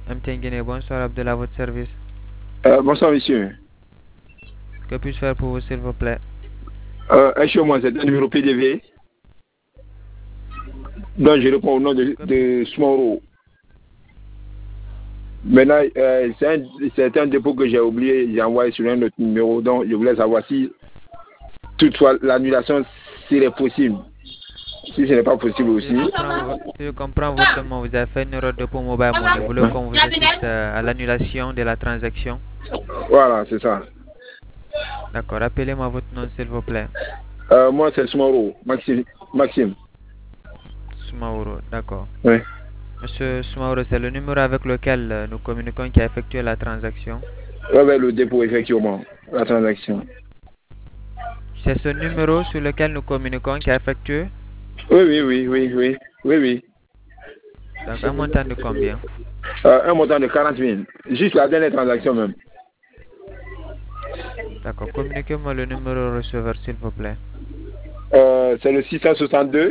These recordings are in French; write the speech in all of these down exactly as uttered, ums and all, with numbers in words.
M T N Guinée, bonsoir Abdel, à votre service. Euh, bonsoir, monsieur. Que puis-je faire pour vous, s'il vous plaît? Euh, moi c'est un numéro P D V. Donc, je réponds au nom de, de Smoro. Maintenant, euh, c'est un, un dépôt que j'ai oublié. J'ai envoyé sur un autre numéro. Donc, je voulais savoir si, toutefois, l'annulation serait possible. Si ce n'est pas possible aussi. Si je comprends, si je comprends votre demande, vous avez fait une erreur de dépôt mobile money. Vous voulez qu'on vous assiste à l'annulation de la transaction? Voilà, c'est ça. D'accord. Rappelez-moi votre nom, s'il vous plaît. Euh, moi, c'est Smoro. Maxime. Maxime. Smauro, d'accord. Oui. Monsieur Smauro, c'est le numéro avec lequel euh, nous communiquons qui a effectué la transaction? Oui, oui, le dépôt, effectivement. La transaction. C'est ce numéro sur lequel nous communiquons qui a effectué? Oui, oui, oui, oui, oui. Oui, oui. D'accord. Un montant de combien? Euh, un montant de quarante mille. Juste la dernière transaction même. D'accord. Communiquez-moi le numéro receveur, s'il vous plaît. Euh, c'est le six cent soixante-deux.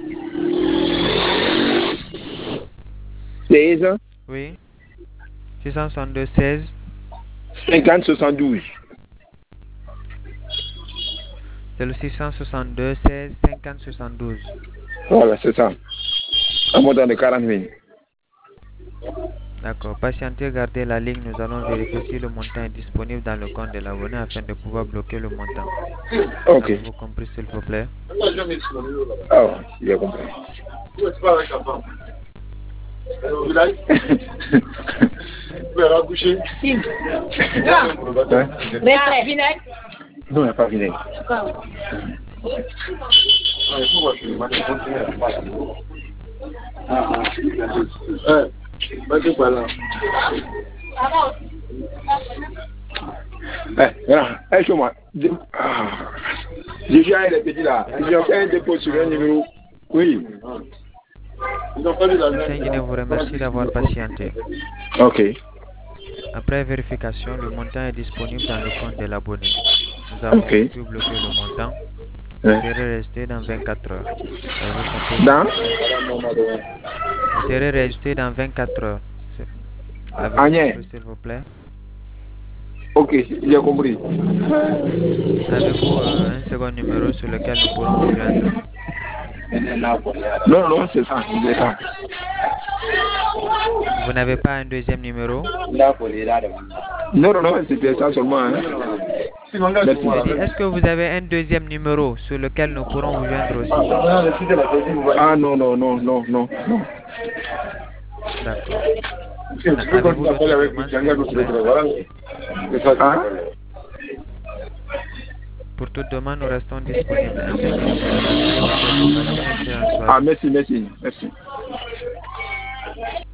seize. Oui. six cent soixante-deux, seize. cinquante soixante-douze. C'est le six cent soixante-deux, seize, cinquante, soixante-douze. Voilà, c'est ça. Un montant de quarante mille. D'accord. Patientez, gardez la ligne. Nous allons vérifier si le montant est disponible dans le compte de l'abonné afin de pouvoir bloquer le montant. Ok. Avez-vous compris, s'il vous plaît? Ah, ouais, j'ai compris. Non, il n'y a pas vinaigre. Eh, voilà. Eh, chez moi. Ah. J'ai vu un des petits là. Ils ont fait un dépôt sur un numéro. Oui. Ils ont pas vu la M T N Guinée vous remercie d'avoir patienté. Ok. Après vérification, le montant est disponible dans le compte de l'abonné. Nous avons Ok. pu bloquer le montant. Ouais. Vous serez resté dans vingt-quatre heures. Avez-vous compris? Dans Vous serez resté dans vingt-quatre heures. Avez-vous Agnès. compris, s'il vous plaît? Ok, j'ai compris. Avez-vous euh, un second numéro sur lequel nous pourrons vous joindre? Non, non, c'est ça, c'est ça. Vous n'avez pas un deuxième numéro? Non, non, non, c'était ça seulement. Hein. Merci. J'ai dit, est-ce que vous avez un deuxième numéro sur lequel nous pourrons vous joindre aussi? Ah non, non, non, non, non, non. D'accord. Avez-vous d'autres demandes, s'il vous plaît? Hein? Pour toute demande, nous restons disponibles. M T N Guinée vous remercie. Vous souhaite de passer une excellente soirée. Ah, merci, merci, merci.